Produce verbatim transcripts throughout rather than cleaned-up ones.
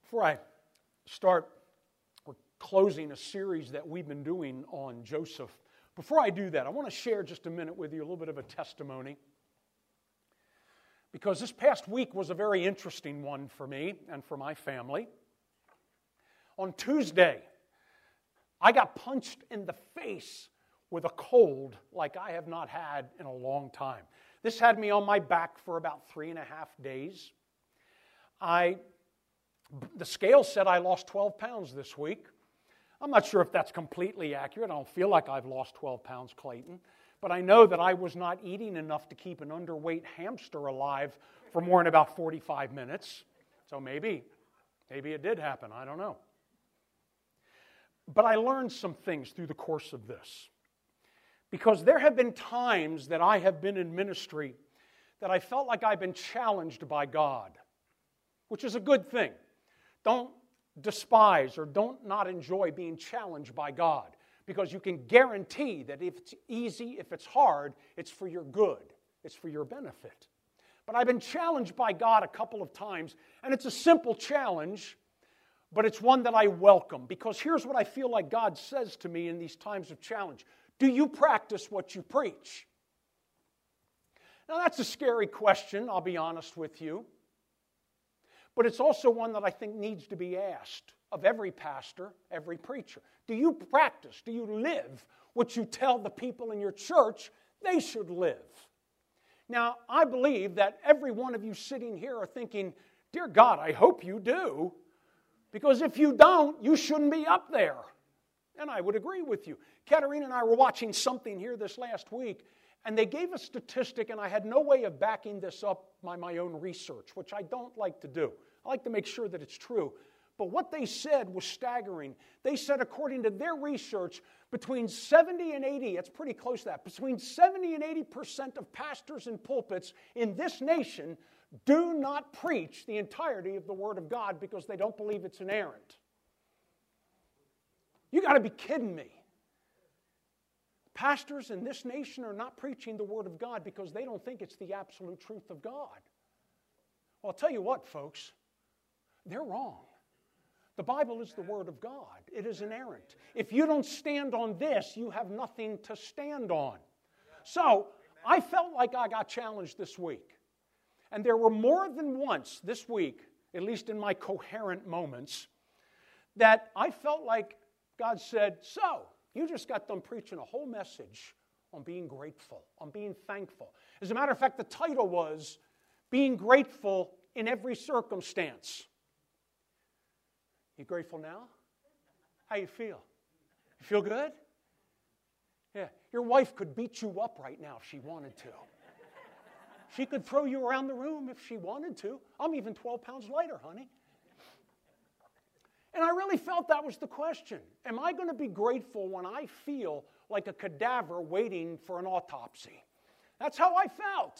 Before I start, we're closing a series that we've been doing on Joseph. Before I do that, I want to share just a minute with you a little bit of a testimony. Because this past week was a very interesting one for me and for my family. On Tuesday, I got punched in the face with a cold like I have not had in a long time. This had me on my back for about three and a half days. I, the scale said I lost twelve pounds this week. I'm not sure if that's completely accurate. I don't feel like I've lost twelve pounds, Clayton. But I know that I was not eating enough to keep an underweight hamster alive for more than about forty-five minutes. So maybe, maybe it did happen. I don't know. But I learned some things through the course of this. Because there have been times that I have been in ministry that I felt like I've been challenged by God, which is a good thing. Don't despise or don't not enjoy being challenged by God, because you can guarantee that if it's easy, if it's hard, it's for your good. It's for your benefit. But I've been challenged by God a couple of times, and it's a simple challenge, but it's one that I welcome, because here's what I feel like God says to me in these times of challenge. Do you practice what you preach? Now that's a scary question, I'll be honest with you. But it's also one that I think needs to be asked of every pastor, every preacher. Do you practice, do you live what you tell the people in your church they should live? Now, I believe that every one of you sitting here are thinking, dear God, I hope you do. Because if you don't, you shouldn't be up there. And I would agree with you. Katerina and I were watching something here this last week, and they gave a statistic, and I had no way of backing this up by my own research, which I don't like to do. I like to make sure that it's true. But what they said was staggering. They said, according to their research, between seventy and eighty, it's pretty close to that, between seventy and eighty percent of pastors and pulpits in this nation do not preach the entirety of the Word of God because they don't believe it's inerrant. You got to be kidding me. Pastors in this nation are not preaching the Word of God because they don't think it's the absolute truth of God. Well, I'll tell you what, folks, they're wrong. The Bible is the Word of God. It is inerrant. If you don't stand on this, you have nothing to stand on. So, I felt like I got challenged this week. And there were more than once this week, at least in my coherent moments, that I felt like God said, so, you just got done preaching a whole message on being grateful, on being thankful. As a matter of fact, the title was, Being Grateful in Every Circumstance. You grateful now? How you feel? You feel good? Yeah. Your wife could beat you up right now if she wanted to. She could throw you around the room if she wanted to. I'm even twelve pounds lighter, honey. And I really felt that was the question. Am I going to be grateful when I feel like a cadaver waiting for an autopsy? That's how I felt.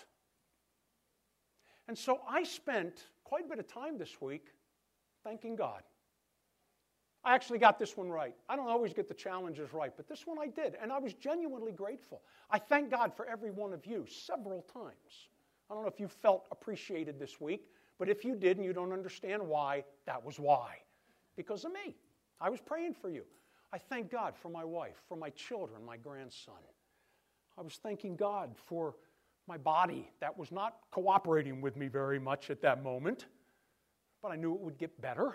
And so I spent quite a bit of time this week thanking God. I actually got this one right. I don't always get the challenges right, but this one I did, and I was genuinely grateful. I thank God for every one of you several times. I don't know if you felt appreciated this week, but if you did and you don't understand why, that was why. Because of me. I was praying for you. I thank God for my wife, for my children, my grandson. I was thanking God for my body that was not cooperating with me very much at that moment, but I knew it would get better.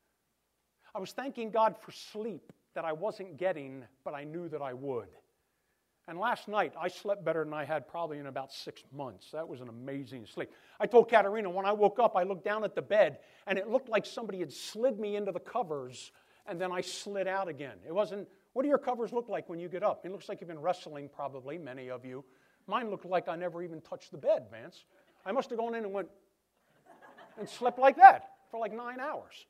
I was thanking God for sleep that I wasn't getting, but I knew that I would. And last night, I slept better than I had probably in about six months. That was an amazing sleep. I told Katerina, when I woke up, I looked down at the bed, and it looked like somebody had slid me into the covers, and then I slid out again. It wasn't, what do your covers look like when you get up? It looks like you've been wrestling, probably, many of you. Mine looked like I never even touched the bed, Vance. I must have gone in and went and slept like that for like nine hours.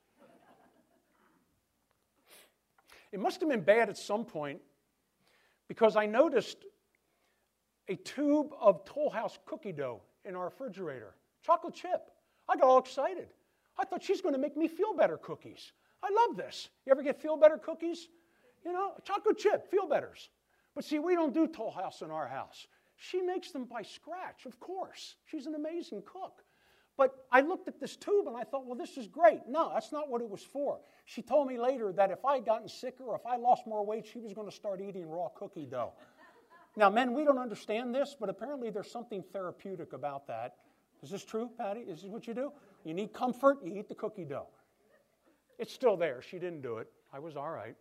It must have been bad at some point, because I noticed a tube of Toll House cookie dough in our refrigerator. Chocolate chip. I got all excited. I thought, she's going to make me feel better cookies. I love this. You ever get feel better cookies? You know, chocolate chip, feel betters. But see, we don't do Toll House in our house. She makes them by scratch, of course. She's an amazing cook. But I looked at this tube and I thought, well, this is great. No, that's not what it was for. She told me later that if I had gotten sicker or if I lost more weight, she was going to start eating raw cookie dough. Now, men, we don't understand this, but apparently there's something therapeutic about that. Is this true, Patty? Is this what you do? You need comfort, you eat the cookie dough. It's still there. She didn't do it. I was all right.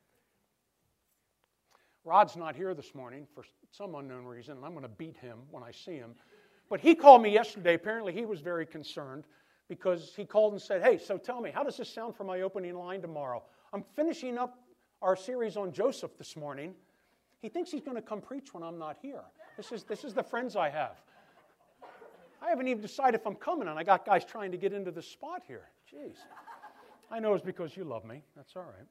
Rod's not here this morning for some unknown reason, and I'm going to beat him when I see him. But he called me yesterday. Apparently he was very concerned because he called and said, hey, so tell me, how does this sound for my opening line tomorrow? I'm finishing up our series on Joseph this morning. He thinks he's going to come preach when I'm not here. This is, this is the friends I have. I haven't even decided if I'm coming, and I got guys trying to get into this spot here. Jeez. I know it's because you love me. That's all right.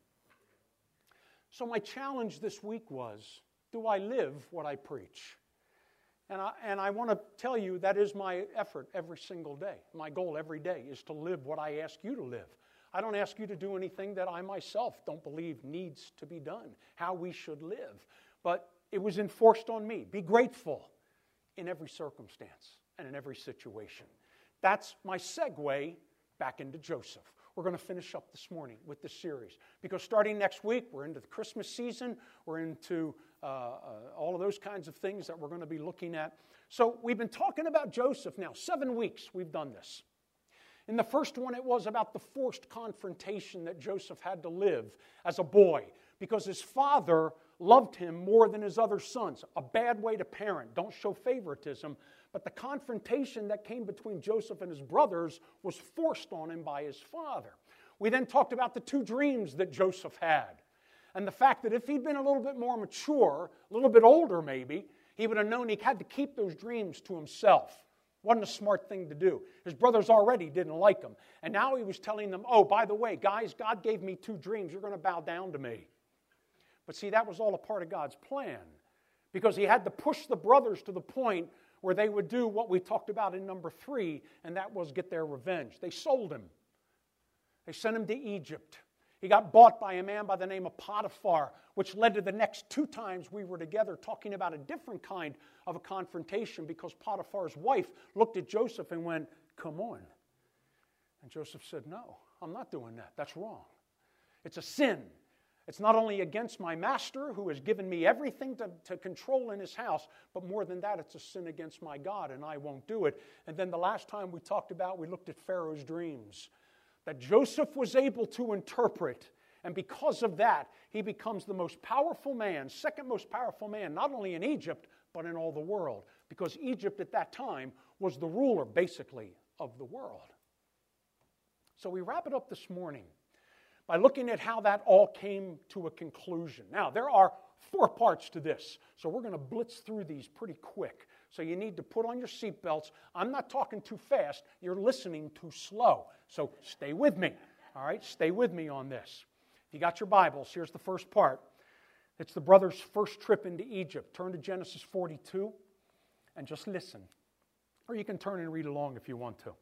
So my challenge this week was, do I live what I preach? And I, and I want to tell you that is my effort every single day. My goal every day is to live what I ask you to live. I don't ask you to do anything that I myself don't believe needs to be done, how we should live. But it was enforced on me. Be grateful in every circumstance and in every situation. That's my segue back into Joseph. We're going to finish up this morning with this series because starting next week, we're into the Christmas season. We're into uh, uh, all of those kinds of things that we're going to be looking at. So we've been talking about Joseph now. Seven weeks we've done this. In the first one, it was about the forced confrontation that Joseph had to live as a boy because his father loved him more than his other sons. A bad way to parent. Don't show favoritism. But the confrontation that came between Joseph and his brothers was forced on him by his father. We then talked about the two dreams that Joseph had. And the fact that if he'd been a little bit more mature, a little bit older maybe, he would have known he had to keep those dreams to himself. Wasn't a smart thing to do. His brothers already didn't like him. And now he was telling them, oh, by the way, guys, God gave me two dreams. You're going to bow down to me. But see, that was all a part of God's plan. Because he had to push the brothers to the point where they would do what we talked about in number three, and that was get their revenge. They sold him. They sent him to Egypt. He got bought by a man by the name of Potiphar, which led to the next two times we were together talking about a different kind of a confrontation because Potiphar's wife looked at Joseph and went, come on. And Joseph said, no, I'm not doing that. That's wrong. It's a sin. It's not only against my master who has given me everything to, to control in his house, but more than that, it's a sin against my God, and I won't do it. And then the last time we talked about, we looked at Pharaoh's dreams that Joseph was able to interpret, and because of that, he becomes the most powerful man, second most powerful man, not only in Egypt, but in all the world, because Egypt at that time was the ruler, basically, of the world. So we wrap it up this morning by looking at how that all came to a conclusion. Now, there are four parts to this, so we're going to blitz through these pretty quick. So you need to put on your seatbelts. I'm not talking too fast. You're listening too slow. So stay with me, all right? Stay with me on this. If you got your Bibles, here's the first part. It's the brothers' first trip into Egypt. Turn to Genesis forty-two and just listen. Or you can turn and read along if you want to.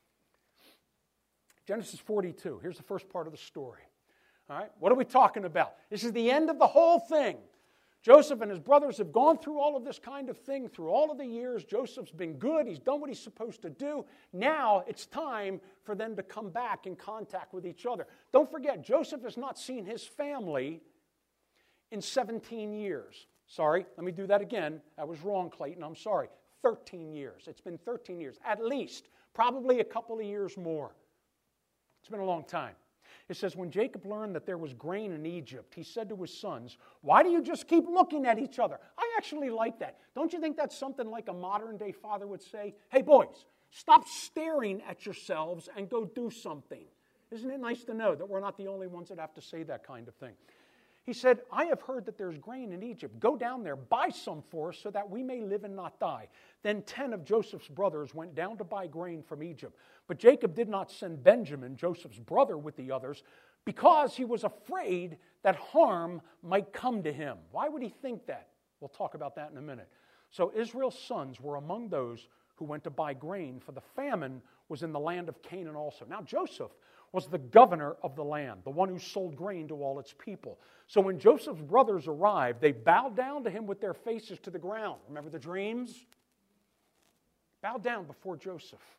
Genesis forty-two. Here's the first part of the story. All right, what are we talking about? This is the end of the whole thing. Joseph and his brothers have gone through all of this kind of thing through all of the years. Joseph's been good. He's done what he's supposed to do. Now it's time for them to come back in contact with each other. Don't forget, Joseph has not seen his family in seventeen years. Sorry, let me do that again. I was wrong, Clayton. I'm sorry. thirteen years. It's been thirteen years, at least. Probably a couple of years more. It's been a long time. It says, when Jacob learned that there was grain in Egypt, he said to his sons, why do you just keep looking at each other? I actually like that. Don't you think that's something like a modern-day father would say? Hey, boys, stop staring at yourselves and go do something. Isn't it nice to know that we're not the only ones that have to say that kind of thing? He said, I have heard that there's grain in Egypt. Go down there, buy some for us so that we may live and not die. Then ten of Joseph's brothers went down to buy grain from Egypt. But Jacob did not send Benjamin, Joseph's brother, with the others because he was afraid that harm might come to him. Why would he think that? We'll talk about that in a minute. So Israel's sons were among those who went to buy grain, for the famine was in the land of Canaan also. Now Joseph was the governor of the land, the one who sold grain to all its people. So when Joseph's brothers arrived, they bowed down to him with their faces to the ground. Remember the dreams? Bowed down before Joseph.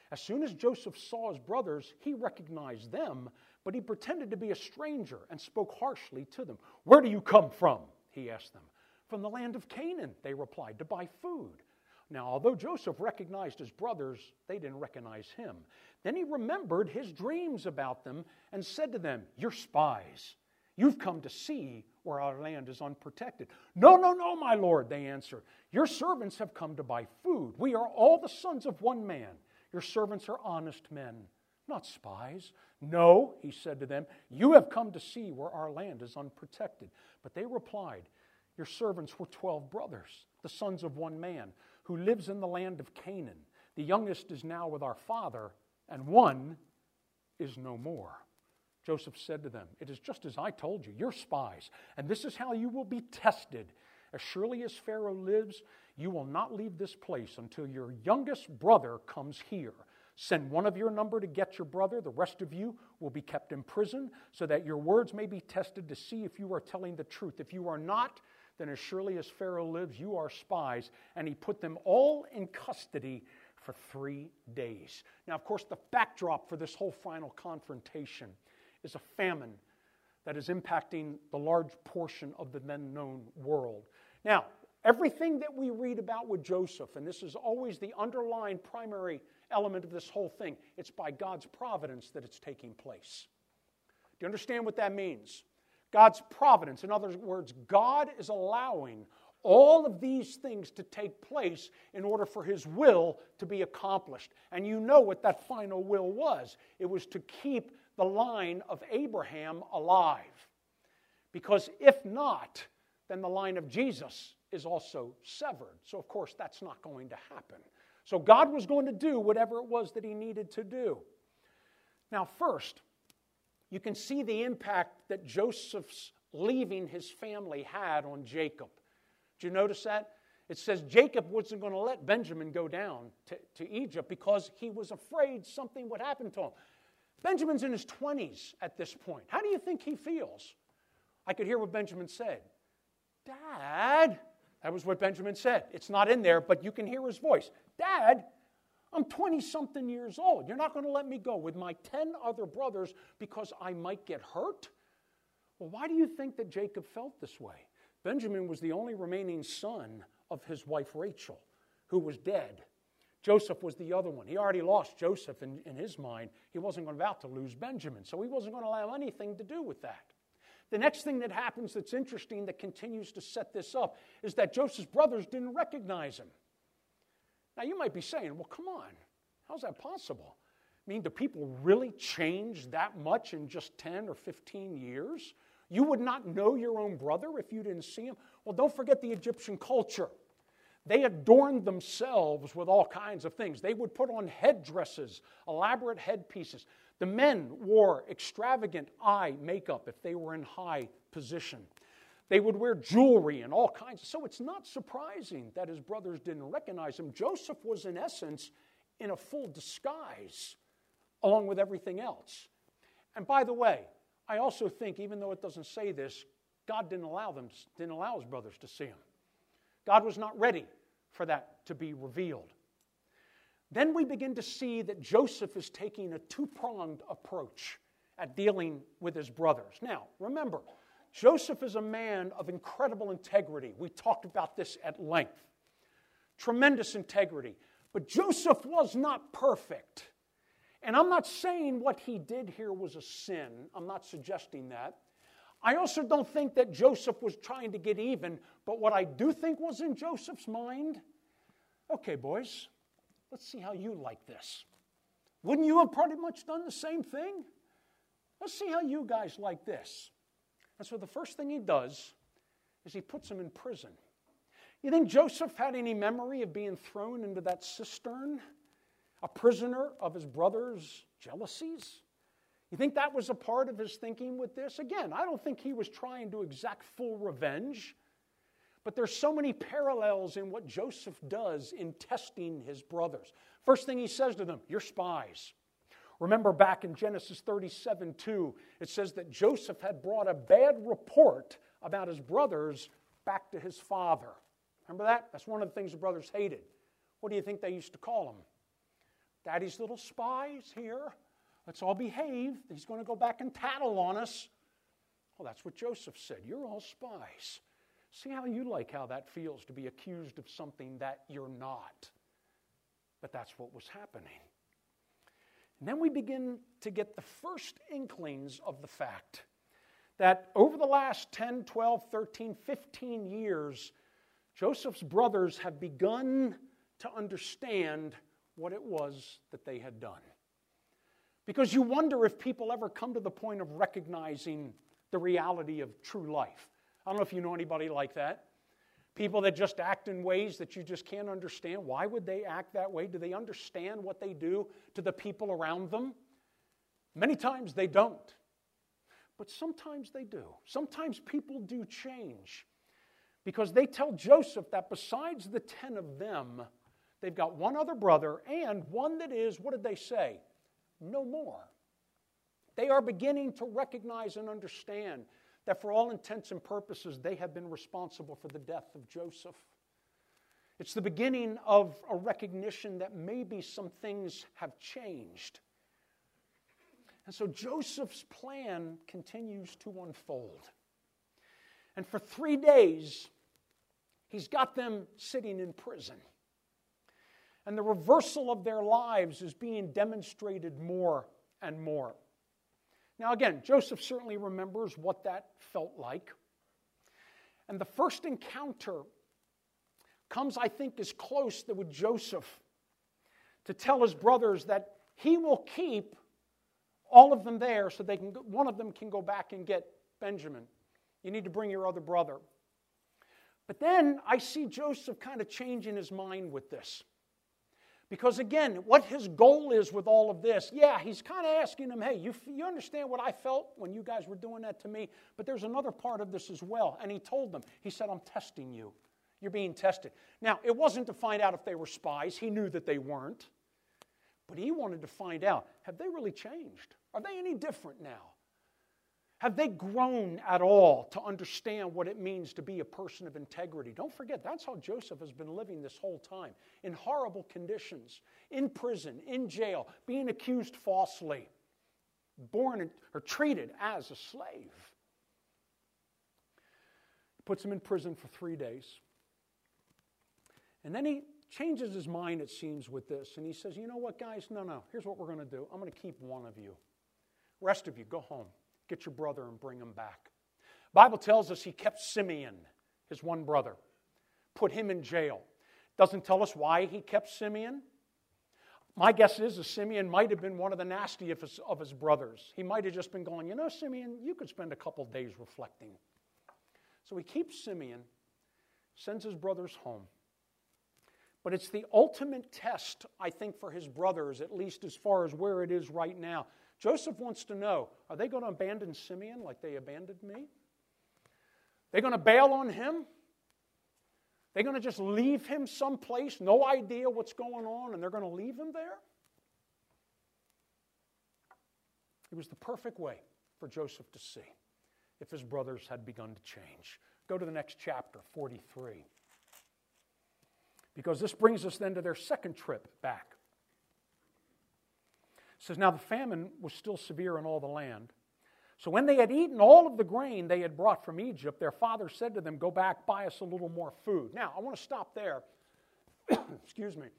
As soon as Joseph saw his brothers, he recognized them, but he pretended to be a stranger and spoke harshly to them. "Where do you come from?" he asked them. "From the land of Canaan," they replied, "to buy food." Now, although Joseph recognized his brothers, they didn't recognize him. Then he remembered his dreams about them and said to them, "You're spies. You've come to see where our land is unprotected." "No, no, no, my lord," they answered. "Your servants have come to buy food. We are all the sons of one man. Your servants are honest men, not spies." "No," he said to them, "you have come to see where our land is unprotected." But they replied, "Your servants were twelve brothers, the sons of one man, who lives in the land of Canaan. The youngest is now with our father, and one is no more." Joseph said to them, "It is just as I told you. You're spies, and this is how you will be tested. As surely as Pharaoh lives, you will not leave this place until your youngest brother comes here. Send one of your number to get your brother. The rest of you will be kept in prison, so that your words may be tested to see if you are telling the truth. If you are not, then as surely as Pharaoh lives, you are spies." And he put them all in custody for three days. Now, of course, the backdrop for this whole final confrontation is a famine that is impacting the large portion of the then known world. Now, everything that we read about with Joseph, and this is always the underlying primary element of this whole thing, it's by God's providence that it's taking place. Do you understand what that means? God's providence. In other words, God is allowing all of these things to take place in order for His will to be accomplished. And you know what that final will was. It was to keep the line of Abraham alive. Because if not, then the line of Jesus is also severed. So, of course, that's not going to happen. So God was going to do whatever it was that He needed to do. Now, first, you can see the impact that Joseph's leaving his family had on Jacob. Did you notice that? It says Jacob wasn't going to let Benjamin go down to, to Egypt because he was afraid something would happen to him. Benjamin's in his twenties at this point. How do you think he feels? I could hear what Benjamin said. "Dad," that was what Benjamin said. It's not in there, but you can hear his voice. "Dad, I'm twenty-something years old. You're not going to let me go with my ten other brothers because I might get hurt?" Well, why do you think that Jacob felt this way? Benjamin was the only remaining son of his wife Rachel, who was dead. Joseph was the other one. He already lost Joseph in, in his mind. He wasn't about to lose Benjamin, so he wasn't going to allow anything to do with that. The next thing that happens that's interesting that continues to set this up is that Joseph's brothers didn't recognize him. Now, you might be saying, well, come on, how's that possible? I mean, do people really change that much in just ten or fifteen years? You would not know your own brother if you didn't see him? Well, don't forget the Egyptian culture. They adorned themselves with all kinds of things. They would put on headdresses, elaborate headpieces. The men wore extravagant eye makeup if they were in high position. They would wear jewelry and all kinds. So it's not surprising that his brothers didn't recognize him. Joseph was, in essence, in a full disguise, along with everything else. And by the way, I also think, even though it doesn't say this, God didn't allow them, didn't allow his brothers to see him. God was not ready for that to be revealed. Then we begin to see that Joseph is taking a two-pronged approach at dealing with his brothers. Now, remember, Joseph is a man of incredible integrity. We talked about this at length. Tremendous integrity. But Joseph was not perfect. And I'm not saying what he did here was a sin. I'm not suggesting that. I also don't think that Joseph was trying to get even, but what I do think was in Joseph's mind, okay, boys, let's see how you like this. Wouldn't you have pretty much done the same thing? Let's see how you guys like this. And so the first thing he does is he puts him in prison. You think Joseph had any memory of being thrown into that cistern, a prisoner of his brother's jealousies? You think that was a part of his thinking with this? Again, I don't think he was trying to exact full revenge, but there's so many parallels in what Joseph does in testing his brothers. First thing he says to them, "You're spies." Remember back in Genesis thirty-seven two, it says that Joseph had brought a bad report about his brothers back to his father. Remember that? That's one of the things the brothers hated. What do you think they used to call him? Daddy's little spies here. Let's all behave. He's going to go back and tattle on us. Well, that's what Joseph said. You're all spies. See how you like how that feels to be accused of something that you're not. But that's what was happening. And then we begin to get the first inklings of the fact that over the last ten, twelve, thirteen, fifteen years, Joseph's brothers have begun to understand what it was that they had done. Because you wonder if people ever come to the point of recognizing the reality of true life. I don't know if you know anybody like that. People that just act in ways that you just can't understand. Why would they act that way? Do they understand what they do to the people around them? Many times they don't. But sometimes they do. Sometimes people do change. Because they tell Joseph that besides the ten of them, they've got one other brother and one that is, what did they say? No more. They are beginning to recognize and understand that for all intents and purposes, they have been responsible for the death of Joseph. It's the beginning of a recognition that maybe some things have changed. And so Joseph's plan continues to unfold. And for three days, he's got them sitting in prison. And the reversal of their lives is being demonstrated more and more. Now again, Joseph certainly remembers what that felt like. And the first encounter comes, I think, as close to with Joseph to tell his brothers that he will keep all of them there so they can, one of them can go back and get Benjamin. You need to bring your other brother. But then I see Joseph kind of changing his mind with this. Because again, what his goal is with all of this, yeah, he's kind of asking them, hey, you, you understand what I felt when you guys were doing that to me? But there's another part of this as well. And he told them, he said, I'm testing you. You're being tested. Now, it wasn't to find out if they were spies. He knew that they weren't. But he wanted to find out, have they really changed? Are they any different now? Have they grown at all to understand what it means to be a person of integrity? Don't forget, that's how Joseph has been living this whole time. In horrible conditions, in prison, in jail, being accused falsely, born or treated as a slave. He puts him in prison for three days. And then he changes his mind, it seems, with this. And he says, you know what, guys? No, no. Here's what we're going to do. I'm going to keep one of you. Rest of you, go home. Get your brother and bring him back. The Bible tells us he kept Simeon, his one brother, put him in jail. Doesn't tell us why he kept Simeon. My guess is that Simeon might have been one of the nastiest of his, of his brothers. He might have just been going, you know, Simeon, you could spend a couple days reflecting. So he keeps Simeon, sends his brothers home. But it's the ultimate test, I think, for his brothers, at least as far as where it is right now. Joseph wants to know, are they going to abandon Simeon like they abandoned me? They're going to bail on him? They're going to just leave him someplace, no idea what's going on, and they're going to leave him there? It was the perfect way for Joseph to see if his brothers had begun to change. Go to the next chapter, forty-three. Because this brings us then to their second trip back. It says, now the famine was still severe in all the land. So when they had eaten all of the grain they had brought from Egypt, their father said to them, go back, buy us a little more food. Now, I want to stop there. Excuse me.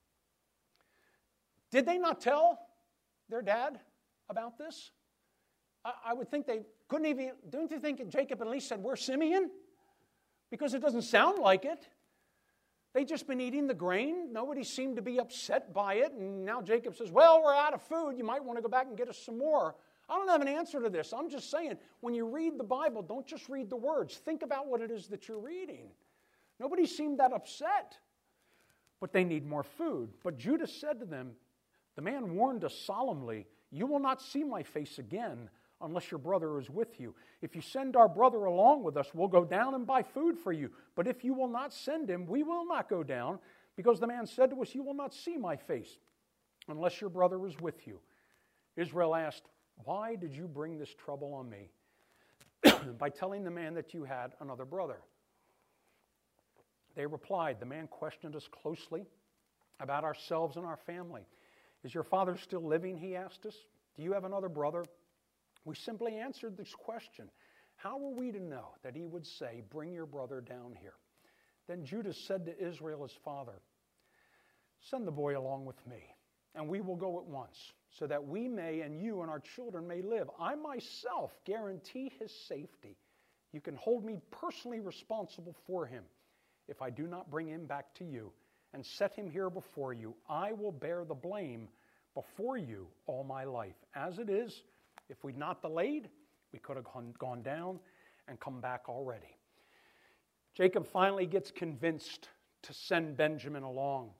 Did they not tell their dad about this? I, I would think they couldn't even, don't you think Jacob at least said, where's Simeon? Because it doesn't sound like it. They'd just been eating the grain. Nobody seemed to be upset by it. And now Jacob says, well, we're out of food. You might want to go back and get us some more. I don't have an answer to this. I'm just saying, when you read the Bible, don't just read the words. Think about what it is that you're reading. Nobody seemed that upset. But they need more food. But Judah said to them, the man warned us solemnly, you will not see my face again unless your brother is with you. If you send our brother along with us, we'll go down and buy food for you. But if you will not send him, we will not go down, because the man said to us, you will not see my face unless your brother is with you. Israel asked, why did you bring this trouble on me? By telling the man that you had another brother. They replied, the man questioned us closely about ourselves and our family. Is your father still living, he asked us. Do you have another brother? We simply answered this question. How were we to know that he would say, bring your brother down here? Then Judah said to Israel, his father, send the boy along with me, and we will go at once, so that we may, and you and our children may live. I myself guarantee his safety. You can hold me personally responsible for him. If I do not bring him back to you and set him here before you, I will bear the blame before you all my life. As it is, if we'd not delayed, we could have gone down and come back already. Jacob finally gets convinced to send Benjamin along.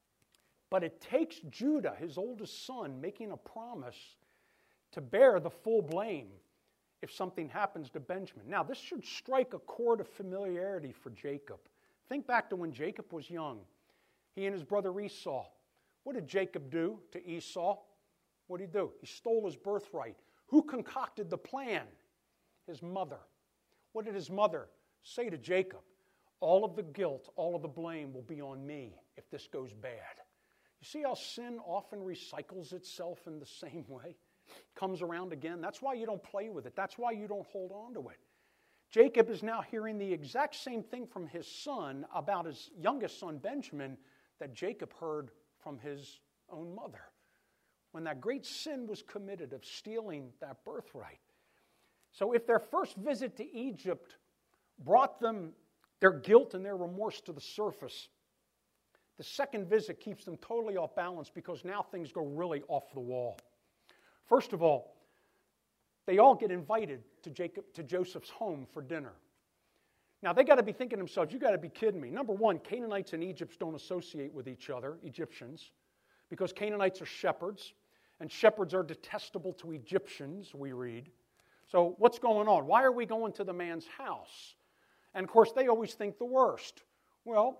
But it takes Judah, his oldest son, making a promise to bear the full blame if something happens to Benjamin. Now, this should strike a chord of familiarity for Jacob. Think back to when Jacob was young. He and his brother Esau. What did Jacob do to Esau? What did he do? He stole his birthright. Who concocted the plan? His mother. What did his mother say to Jacob? All of the guilt, all of the blame will be on me if this goes bad. You see how sin often recycles itself in the same way? Comes around again. That's why you don't play with it. That's why you don't hold on to it. Jacob is now hearing the exact same thing from his son about his youngest son Benjamin that Jacob heard from his own mother when that great sin was committed of stealing that birthright. So if their first visit to Egypt brought them their guilt and their remorse to the surface, the second visit keeps them totally off balance because now things go really off the wall. First of all, they all get invited to Jacob, to Joseph's home for dinner. Now, they got to be thinking to themselves, you got to be kidding me. Number one, Canaanites and Egyptians don't associate with each other, Egyptians, because Canaanites are shepherds, and shepherds are detestable to Egyptians, we read. So what's going on? Why are we going to the man's house? And, of course, they always think the worst. Well,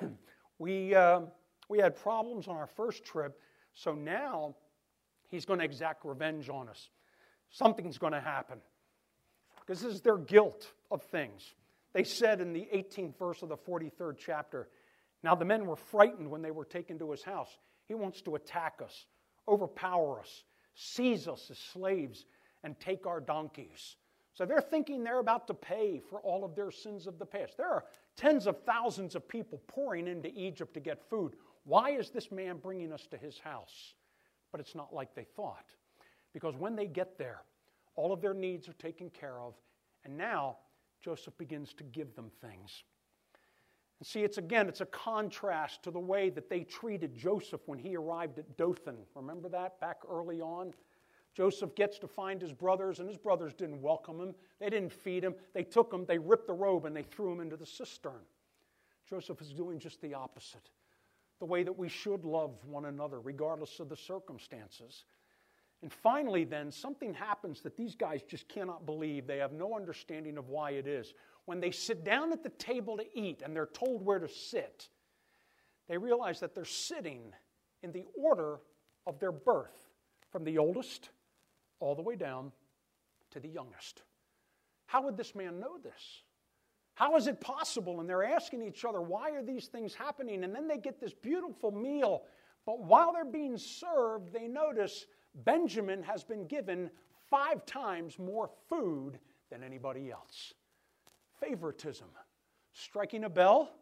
we, uh, we had problems on our first trip, so now he's going to exact revenge on us. Something's going to happen. Because this is their guilt of things. They said in the eighteenth verse of the forty-third chapter, now the men were frightened when they were taken to his house. He wants to attack us, overpower us, seize us as slaves, and take our donkeys. So they're thinking they're about to pay for all of their sins of the past. There are tens of thousands of people pouring into Egypt to get food. Why is this man bringing us to his house? But it's not like they thought. Because when they get there, all of their needs are taken care of, and now Joseph begins to give them things. And see, it's again, it's a contrast to the way that they treated Joseph when he arrived at Dothan. Remember that back early on? Joseph gets to find his brothers, and his brothers didn't welcome him. They didn't feed him. They took him, they ripped the robe, and they threw him into the cistern. Joseph is doing just the opposite. The way that we should love one another, regardless of the circumstances. And finally, then, something happens that these guys just cannot believe. They have no understanding of why it is. When they sit down at the table to eat and they're told where to sit, they realize that they're sitting in the order of their birth, from the oldest all the way down to the youngest. How would this man know this? How is it possible? And they're asking each other, why are these things happening? And then they get this beautiful meal. But while they're being served, they notice Benjamin has been given five times more food than anybody else. Favoritism. Striking a bell?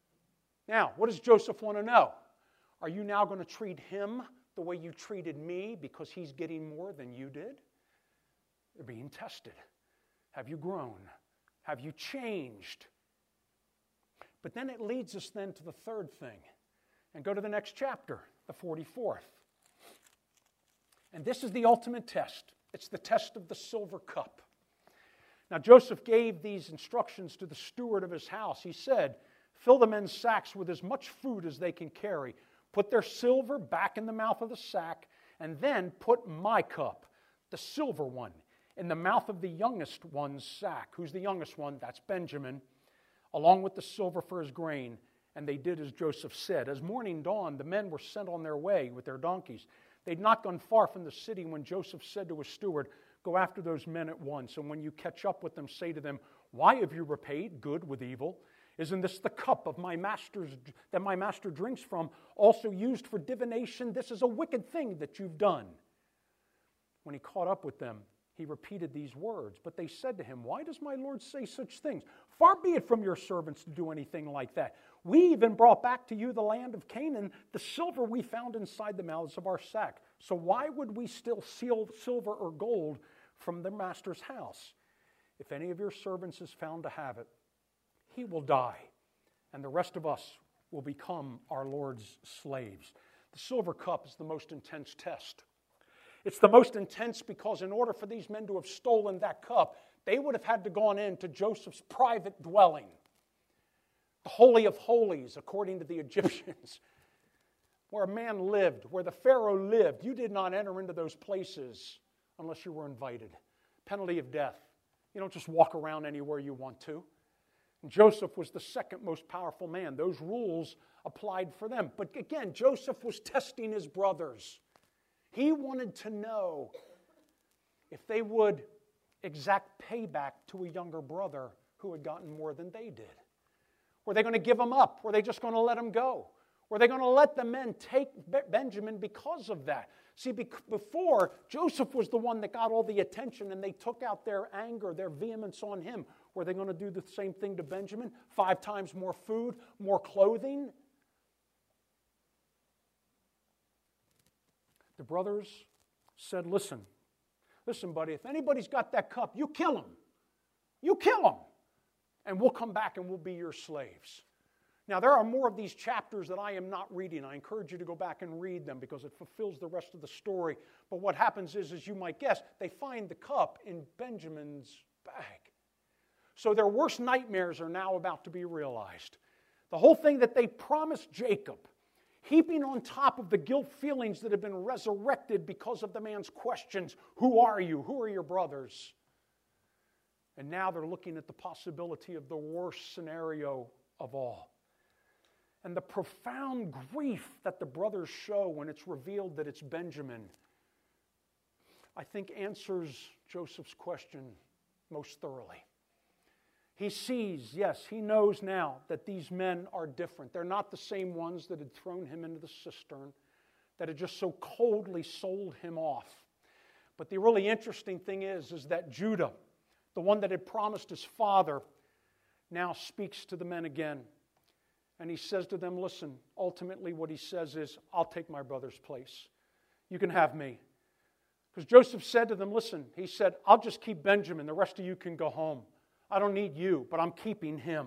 Now, what does Joseph want to know? Are you now going to treat him the way you treated me because he's getting more than you did? They're being tested. Have you grown? Have you changed? But then it leads us then to the third thing. And go to the next chapter, the forty-fourth. And this is the ultimate test. It's the test of the silver cup. Now Joseph gave these instructions to the steward of his house. He said, fill the men's sacks with as much food as they can carry. Put their silver back in the mouth of the sack, and then put my cup, the silver one, in the mouth of the youngest one's sack. Who's the youngest one? That's Benjamin, along with the silver for his grain. And they did as Joseph said. As morning dawned, the men were sent on their way with their donkeys. They'd not gone far from the city when Joseph said to his steward, go after those men at once, and when you catch up with them, say to them, why have you repaid good with evil? Isn't this the cup of my master's that my master drinks from, also used for divination? This is a wicked thing that you've done." When he caught up with them, he repeated these words. But they said to him, "Why does my Lord say such things? Far be it from your servants to do anything like that. We even brought back to you the land of Canaan, the silver we found inside the mouths of our sack. So why would we still steal silver or gold from the master's house? If any of your servants is found to have it, he will die, and the rest of us will become our Lord's slaves." The silver cup is the most intense test. It's the most intense because in order for these men to have stolen that cup, they would have had to gone into Joseph's private dwelling, the Holy of Holies, according to the Egyptians, where a man lived, where the Pharaoh lived. You did not enter into those places unless you were invited. Penalty of death. You don't just walk around anywhere you want to. And Joseph was the second most powerful man. Those rules applied for them. But again, Joseph was testing his brothers. He wanted to know if they would exact payback to a younger brother who had gotten more than they did. Were they going to give him up? Were they just going to let him go? Were they going to let the men take Benjamin because of that? See, before, Joseph was the one that got all the attention and they took out their anger, their vehemence on him. Were they going to do the same thing to Benjamin? Five times more food, more clothing? The brothers said, listen, listen, buddy, if anybody's got that cup, you kill him. You kill him. And we'll come back and we'll be your slaves. Now, there are more of these chapters that I am not reading. I encourage you to go back and read them because it fulfills the rest of the story. But what happens is, as you might guess, they find the cup in Benjamin's bag. So their worst nightmares are now about to be realized. The whole thing that they promised Jacob, heaping on top of the guilt feelings that have been resurrected because of the man's questions, who are you? Who are your brothers? And now they're looking at the possibility of the worst scenario of all. And the profound grief that the brothers show when it's revealed that it's Benjamin, I think answers Joseph's question most thoroughly. He sees, yes, he knows now that these men are different. They're not the same ones that had thrown him into the cistern, that had just so coldly sold him off. But the really interesting thing is, is that Judah, the one that had promised his father, now speaks to the men again. And he says to them, listen, ultimately what he says is, I'll take my brother's place. You can have me. Because Joseph said to them, listen, he said, I'll just keep Benjamin. The rest of you can go home. I don't need you, but I'm keeping him.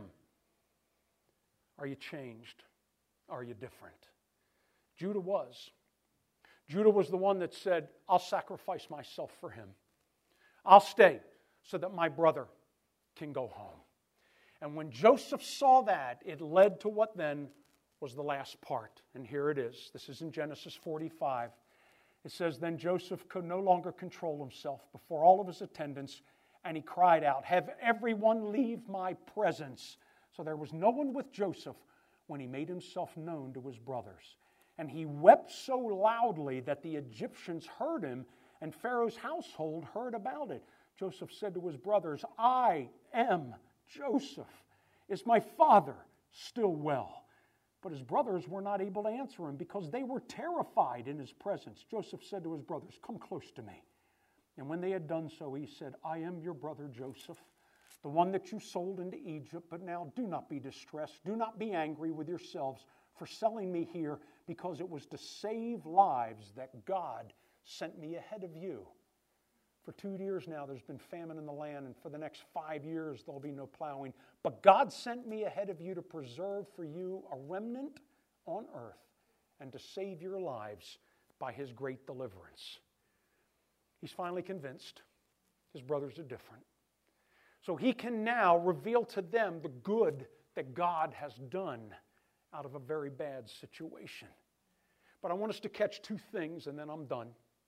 Are you changed? Are you different? Judah was. Judah was the one that said, I'll sacrifice myself for him. I'll stay so that my brother can go home. And when Joseph saw that, it led to what then was the last part. And here it is. This is in Genesis forty-five. It says, then Joseph could no longer control himself before all of his attendants, and he cried out, have everyone leave my presence. So there was no one with Joseph when he made himself known to his brothers. And he wept so loudly that the Egyptians heard him, and Pharaoh's household heard about it. Joseph said to his brothers, I am Joseph. Is my father still well? But his brothers were not able to answer him because they were terrified in his presence. Joseph said to his brothers, come close to me. And when they had done so, he said, I am your brother Joseph, the one that you sold into Egypt. But now do not be distressed. Do not be angry with yourselves for selling me here, because it was to save lives that God sent me ahead of you. For two years now, there's been famine in the land, and for the next five years, there'll be no plowing. But God sent me ahead of you to preserve for you a remnant on earth and to save your lives by his great deliverance. He's finally convinced his brothers are different. So he can now reveal to them the good that God has done out of a very bad situation. But I want us to catch two things, and then I'm done.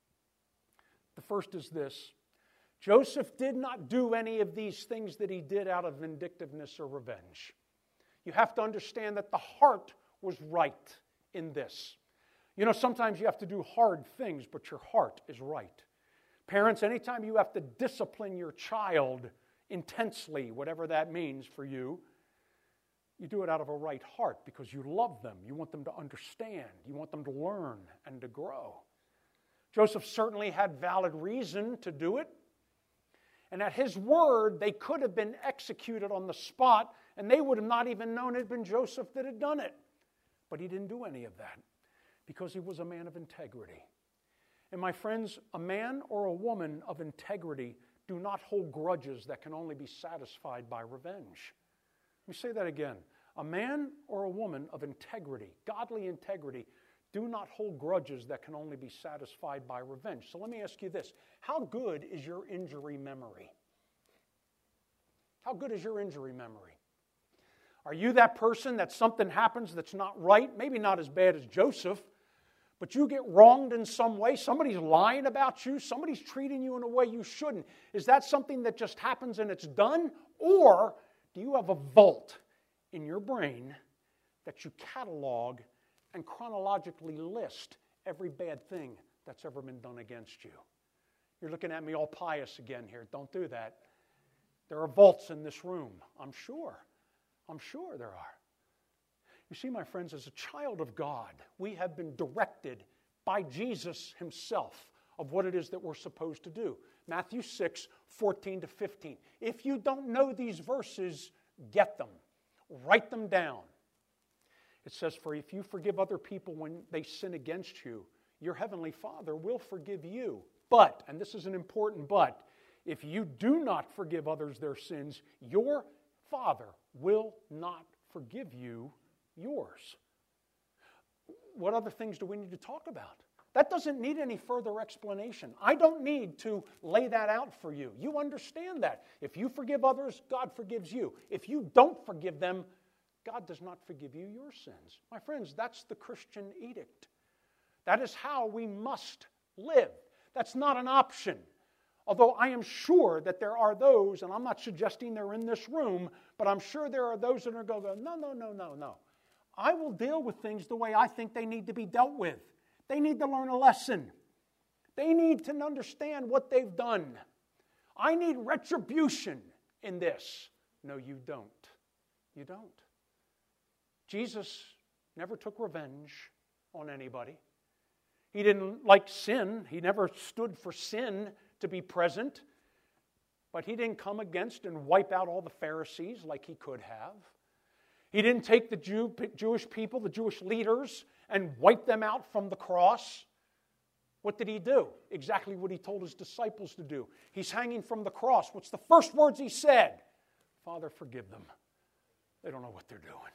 The first is this. Joseph did not do any of these things that he did out of vindictiveness or revenge. You have to understand that the heart was right in this. You know, sometimes you have to do hard things, but your heart is right. Parents, anytime you have to discipline your child intensely, whatever that means for you, You do it out of a right heart because you love them. You want them to understand. You want them to learn and to grow. Joseph certainly had valid reason to do it. And at his word, they could have been executed on the spot, and they would have not even known it had been Joseph that had done it. But he didn't do any of that because he was a man of integrity. And my friends, a man or a woman of integrity do not hold grudges that can only be satisfied by revenge. Let me say that again. A man or a woman of integrity, godly integrity, do not hold grudges that can only be satisfied by revenge. So let me ask you this. How good is your injury memory? How good is your injury memory? Are you that person that something happens that's not right? Maybe not as bad as Joseph, but you get wronged in some way. Somebody's lying about you. Somebody's treating you in a way you shouldn't. Is that something that just happens and it's done? Or do you have a vault in your brain that you catalog and chronologically list every bad thing that's ever been done against you? You're looking at me all pious again here. Don't do that. There are vaults in this room, I'm sure. I'm sure there are. You see, my friends, as a child of God, we have been directed by Jesus himself of what it is that we're supposed to do. Matthew six, fourteen to fifteen. If you don't know these verses, get them. Write them down. It says, for if you forgive other people when they sin against you, your heavenly Father will forgive you. But, and this is an important but, if you do not forgive others their sins, your Father will not forgive you yours. What other things do we need to talk about? That doesn't need any further explanation. I don't need to lay that out for you. You understand that. If you forgive others, God forgives you. If you don't forgive them, God does not forgive you your sins. My friends, that's the Christian edict. That is how we must live. That's not an option. Although I am sure that there are those, and I'm not suggesting they're in this room, but I'm sure there are those that are going to go, no, no, no, no, no. I will deal with things the way I think they need to be dealt with. They need to learn a lesson. They need to understand what they've done. I need retribution in this. No, you don't. You don't. Jesus never took revenge on anybody. He didn't like sin. He never stood for sin to be present. But he didn't come against and wipe out all the Pharisees like he could have. He didn't take the Jew, Jewish people, the Jewish leaders, and wipe them out from the cross. What did he do? Exactly what he told his disciples to do. He's hanging from the cross. What's the first words he said? Father, forgive them. They don't know what they're doing.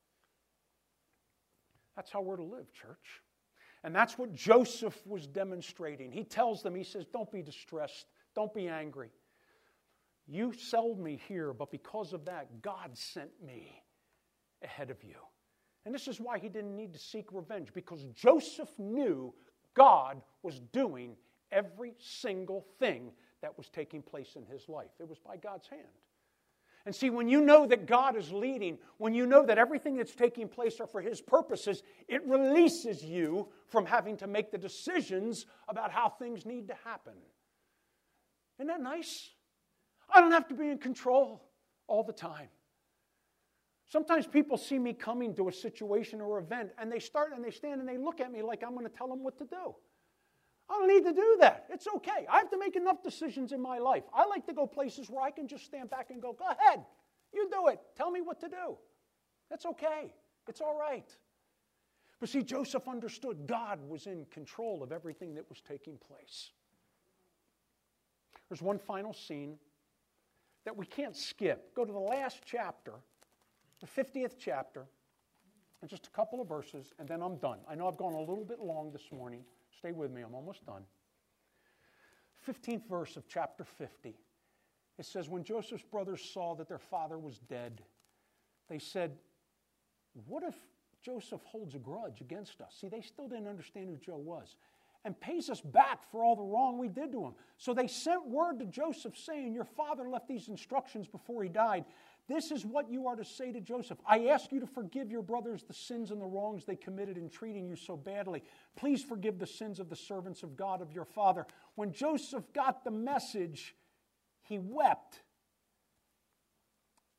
That's how we're to live, church. And that's what Joseph was demonstrating. He tells them, he says, don't be distressed. Don't be angry. You sold me here, but because of that, God sent me ahead of you. And this is why he didn't need to seek revenge, because Joseph knew God was doing every single thing that was taking place in his life. It was by God's hand. And see, when you know that God is leading, when you know that everything that's taking place are for his purposes, it releases you from having to make the decisions about how things need to happen. Isn't that nice? I don't have to be in control all the time. Sometimes people see me coming to a situation or event, and they start and they stand and they look at me like I'm going to tell them what to do. I don't need to do that. It's okay. I have to make enough decisions in my life. I like to go places where I can just stand back and go, go ahead. You do it. Tell me what to do. That's okay. It's all right. But see, Joseph understood God was in control of everything that was taking place. There's one final scene that we can't skip. Go to the last chapter, the fiftieth chapter, and just a couple of verses, and then I'm done. I know I've gone a little bit long this morning. Stay with me, I'm almost done. fifteenth verse of chapter fifty. It says, when Joseph's brothers saw that their father was dead, they said, what if Joseph holds a grudge against us? See, they still didn't understand who Joe was. And pays us back for all the wrong we did to him. So they sent word to Joseph saying, your father left these instructions before he died. This is what you are to say to Joseph. I ask you to forgive your brothers the sins and the wrongs they committed in treating you so badly. Please forgive the sins of the servants of God of your father. When Joseph got the message, he wept. His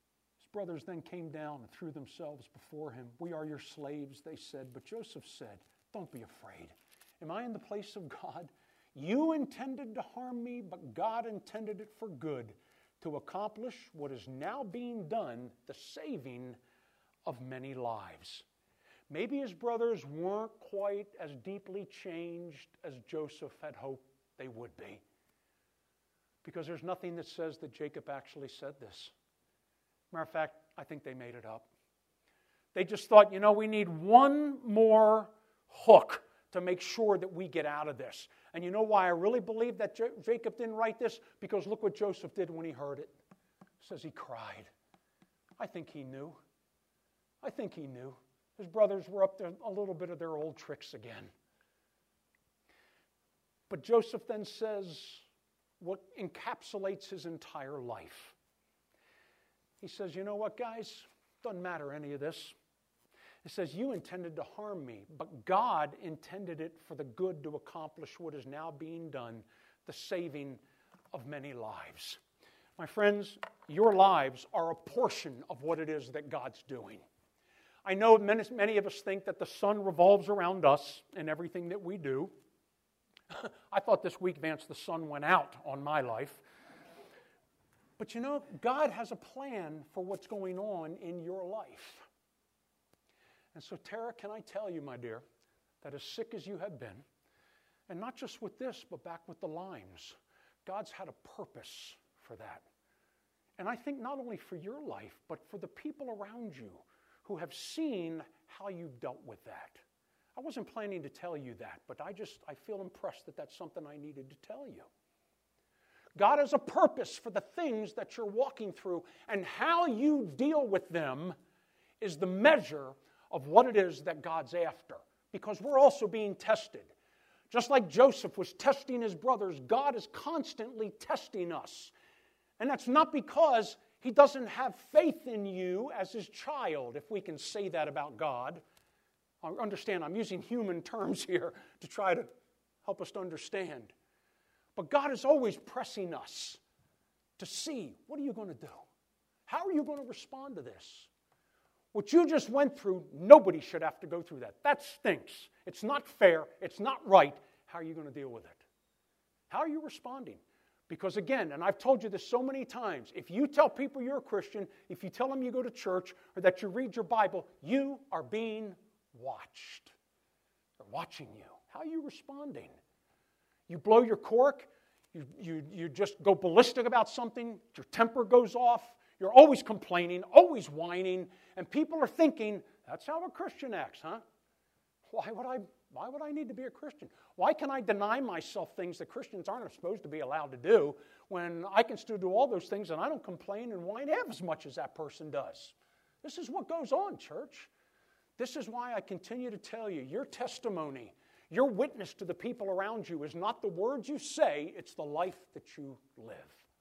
brothers then came down and threw themselves before him. We are your slaves, they said. But Joseph said, don't be afraid. Am I in the place of God? You intended to harm me, but God intended it for good, to accomplish what is now being done, the saving of many lives. Maybe his brothers weren't quite as deeply changed as Joseph had hoped they would be, because there's nothing that says that Jacob actually said this. Matter of fact, I think they made it up. They just thought, you know, we need one more hook to make sure that we get out of this. And you know why I really believe that J- Jacob didn't write this? Because look what Joseph did when he heard it. It says he cried. I think he knew. I think he knew. His brothers were up to a little bit of their old tricks again. But Joseph then says what encapsulates his entire life. He says, you know what, guys? Doesn't matter any of this. It says, you intended to harm me, but God intended it for the good to accomplish what is now being done, the saving of many lives. My friends, your lives are a portion of what it is that God's doing. I know many, many of us think that the sun revolves around us and everything that we do. I thought this week, Vance, the sun went out on my life. But you know, God has a plan for what's going on in your life. And so, Tara, can I tell you, my dear, that as sick as you have been, and not just with this, but back with the Lymes, God's had a purpose for that. And I think not only for your life, but for the people around you who have seen how you've dealt with that. I wasn't planning to tell you that, but I just, I feel impressed that that's something I needed to tell you. God has a purpose for the things that you're walking through, and how you deal with them is the measure of what it is that God's after. Because we're also being tested. Just like Joseph was testing his brothers, God is constantly testing us. And that's not because he doesn't have faith in you as his child, if we can say that about God. I understand, I'm using human terms here to try to help us to understand. But God is always pressing us to see, what are you going to do? How are you going to respond to this? What you just went through, nobody should have to go through that. That stinks. It's not fair. It's not right. How are you going to deal with it? How are you responding? Because again, and I've told you this so many times, if you tell people you're a Christian, if you tell them you go to church, or that you read your Bible, you are being watched. They're watching you. How are you responding? You blow your cork, you, you, you just go ballistic about something, your temper goes off, you're always complaining, always whining, and people are thinking, that's how a Christian acts, huh? Why would I, why would I need to be a Christian? Why can I deny myself things that Christians aren't supposed to be allowed to do when I can still do all those things and I don't complain and whine half as much as that person does? This is what goes on, church. This is why I continue to tell you, your testimony, your witness to the people around you is not the words you say, it's the life that you live.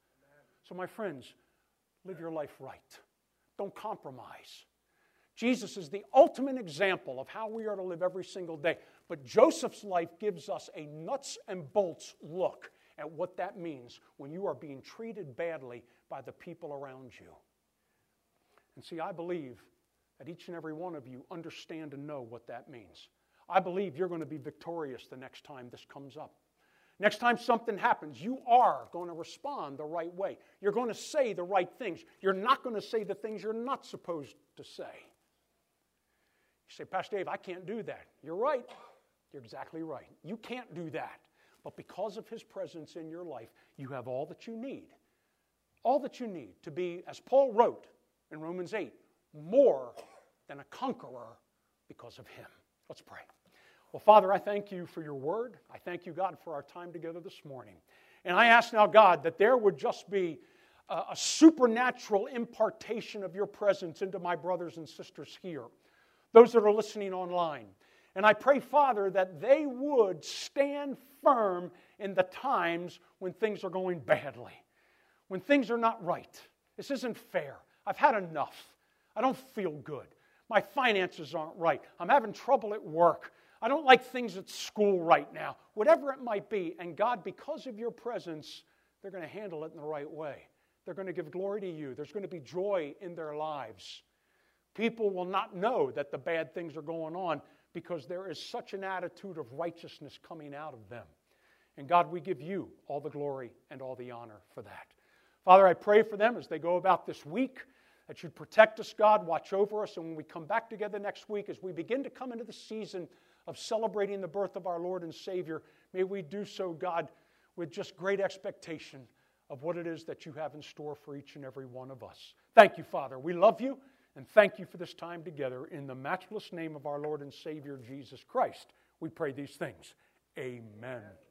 So my friends, live your life right. Don't compromise. Jesus is the ultimate example of how we are to live every single day. But Joseph's life gives us a nuts and bolts look at what that means when you are being treated badly by the people around you. And see, I believe that each and every one of you understand and know what that means. I believe you're going to be victorious the next time this comes up. Next time something happens, you are going to respond the right way. You're going to say the right things. You're not going to say the things you're not supposed to say. You say, Pastor Dave, I can't do that. You're right. You're exactly right. You can't do that. But because of his presence in your life, you have all that you need. All that you need to be, as Paul wrote in Romans eight, more than a conqueror because of him. Let's pray. Well, Father, I thank you for your word. I thank you, God, for our time together this morning. And I ask now, God, that there would just be a, a supernatural impartation of your presence into my brothers and sisters here, those that are listening online. And I pray, Father, that they would stand firm in the times when things are going badly, when things are not right. This isn't fair. I've had enough. I don't feel good. My finances aren't right. I'm having trouble at work. I don't like things at school right now. Whatever it might be. And God, because of your presence, they're going to handle it in the right way. they're going to give glory to you. There's going to be joy in their lives. People will not know that the bad things are going on because there is such an attitude of righteousness coming out of them. And God, we give you all the glory and all the honor for that. Father, I pray for them as they go about this week, that you'd protect us, God, watch over us, and when we come back together next week, as we begin to come into the season of celebrating the birth of our Lord and Savior, may we do so, God, with just great expectation of what it is that you have in store for each and every one of us. Thank you, Father. We love you, and thank you for this time together. In the matchless name of our Lord and Savior, Jesus Christ, we pray these things. Amen.